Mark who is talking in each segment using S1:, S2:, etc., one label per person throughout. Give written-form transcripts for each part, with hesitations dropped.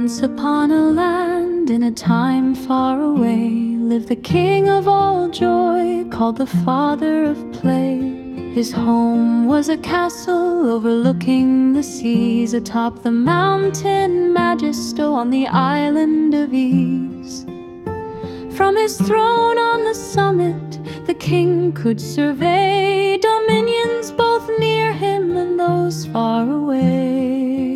S1: Once upon a land, in a time far away, lived the king of all joy, called the father of play. His home was a castle overlooking the seas, atop the mountain Magisto on the island of ease. From his throne on the summit, the king could survey dominions both near him and those far away.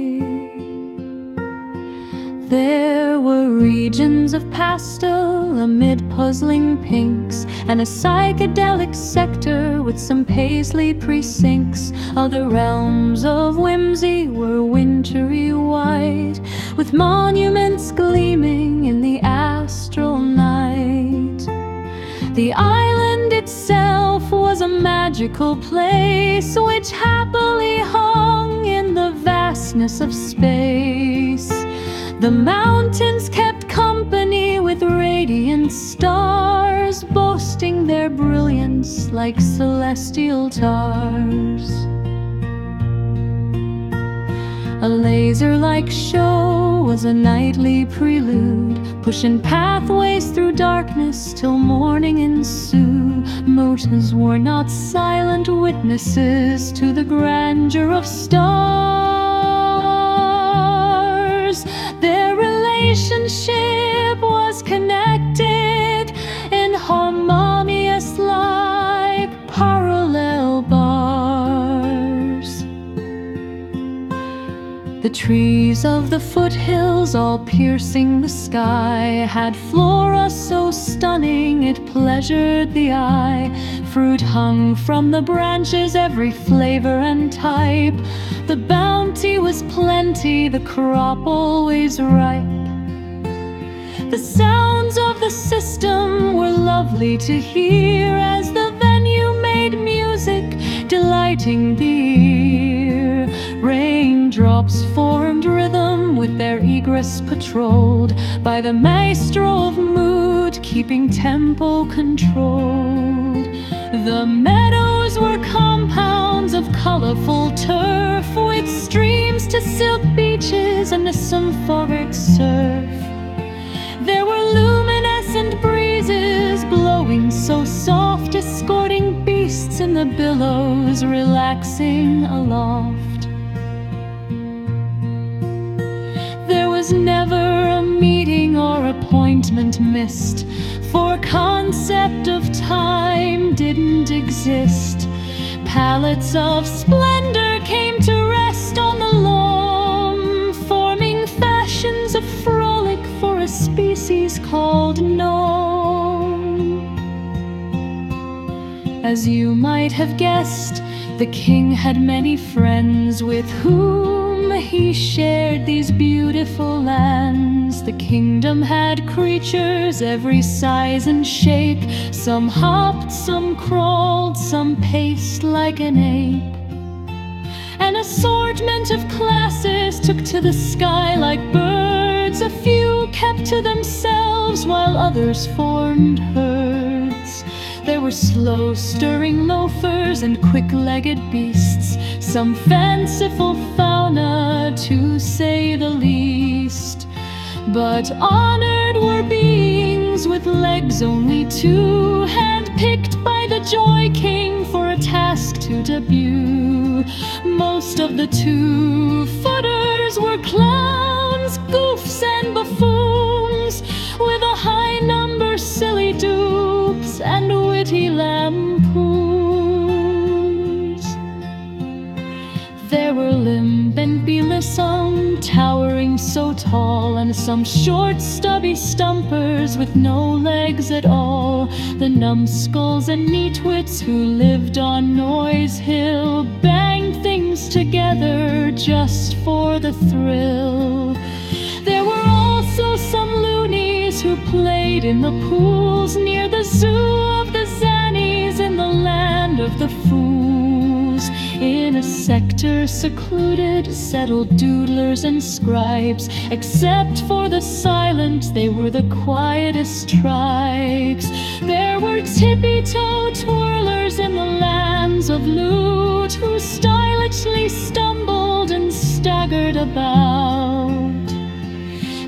S1: There were regions of pastel amid puzzling pinks, and a psychedelic sector with some paisley precincts. Other realms of whimsy were wintry white, with monuments gleaming in the astral night. The island itself was a magical place, which happily hung in the vastness of space. The mountains kept company with radiant stars, boasting their brilliance like celestial tars. A laser-like show was a nightly prelude, pushing pathways through darkness till morning ensued. Motas were not silent witnesses to the grandeur of stars. Their relationship was connected in harmonious like parallel bars. The trees of the foothills, all piercing the sky, had flora so stunning it pleasured the eye. Fruit hung from the branches, every flavor and type. The bounty was plenty, the crop always ripe. The sounds of the system were lovely to hear, as the venue made music delighting the ear. Raindrops formed rhythm with their egress patrolled by the maestro of mood, keeping tempo controlled. The meadows were compounds of colorful turf, with streams to silk beaches and a symphoric surf. There were luminescent breezes blowing so soft, escorting beasts in the billows, relaxing aloft. There was never a meeting or appointment missed, for concept of time didn't exist. Palettes of splendor came to rest on the loam, forming fashions of frolic for a species called gnome. As you might have guessed, the king had many friends with whom he shared these beautiful lands. The kingdom had creatures every size and shape. Some hopped, some crawled, some paced like an ape. An assortment of classes took to the sky like birds. A few kept to themselves while others formed herds. There were slow-stirring loafers and quick-legged beasts, some fanciful fauna to say the least. But honored were beings with legs only two, hand-picked by the Joy King for a task to debut. Most of the two-footers were clowns, goofs, and buffoons, with a high number silly dupes and witty lampoons. There were Limp and Belisung, towering so tall, and some short, stubby stumpers with no legs at all. The numbskulls and neatwits who lived on Noise Hill banged things together just for the thrill. There were also some loonies who played in the pools near the zoo of the Zannies in the land of the fools. In a sector secluded settled doodlers and scribes. Except for the silent, they were the quietest tribes. There were tippy-toe twirlers in the lands of loot, who stylishly stumbled and staggered about.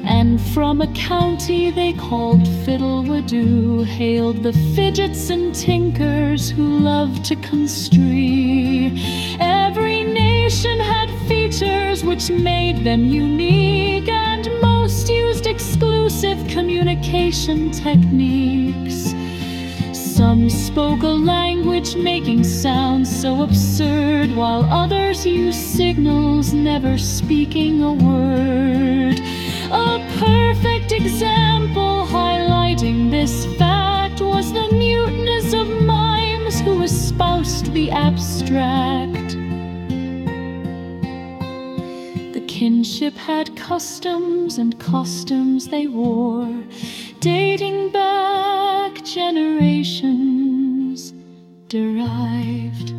S1: from a county they called Fiddlewadoo, hailed the fidgets and tinkers who loved to construe. Every nation had features which made them unique, and most used exclusive communication techniques. Some spoke a language making sounds so absurd, while others used signals, never speaking a word. A perfect example highlighting this fact was the muteness of mimes who espoused the abstract. The kinship had customs, and costumes they wore, dating back generations, derived